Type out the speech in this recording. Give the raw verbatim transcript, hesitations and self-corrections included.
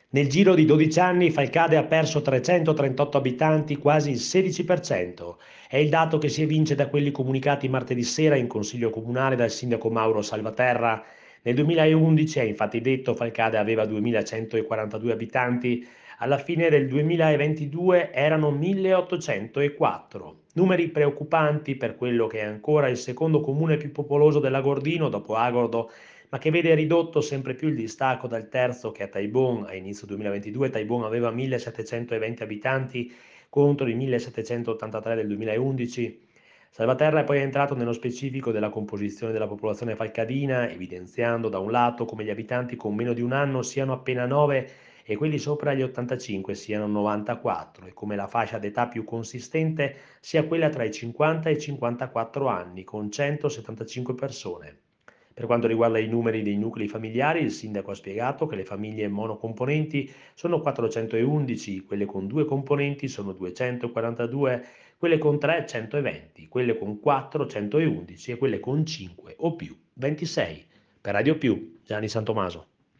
Nel giro di dodici anni Falcade ha perso trecentotrentotto abitanti, quasi il sedici per cento. È il dato che si evince da quelli comunicati martedì sera in Consiglio Comunale dal sindaco Mauro Salvaterra. Nel duemilaundici, ha infatti detto, Falcade aveva duemilacentoquarantadue abitanti, alla fine del duemilaventidue erano milleottocentoquattro. Numeri preoccupanti per quello che è ancora il secondo comune più popoloso dell'Agordino dopo Agordo, ma che vede ridotto sempre più il distacco dal terzo, che a Taibon a inizio duemilaventidue Taibon aveva millesettecentoventi abitanti contro i millesettecentottantatré del duemilaundici. Salvaterra è poi entrato nello specifico della composizione della popolazione falcadina, evidenziando da un lato come gli abitanti con meno di un anno siano appena nove e quelli sopra gli ottantacinque siano novantaquattro, e come la fascia d'età più consistente sia quella tra i cinquanta e i cinquantaquattro anni, con centosettantacinque persone. Per quanto riguarda i numeri dei nuclei familiari, il sindaco ha spiegato che le famiglie monocomponenti sono quattrocentoundici, quelle con due componenti sono duecentoquarantadue, quelle con tre centoventi, quelle con quattro centoundici e quelle con cinque o più ventisei. Per Radio Più, Gianni Santomaso.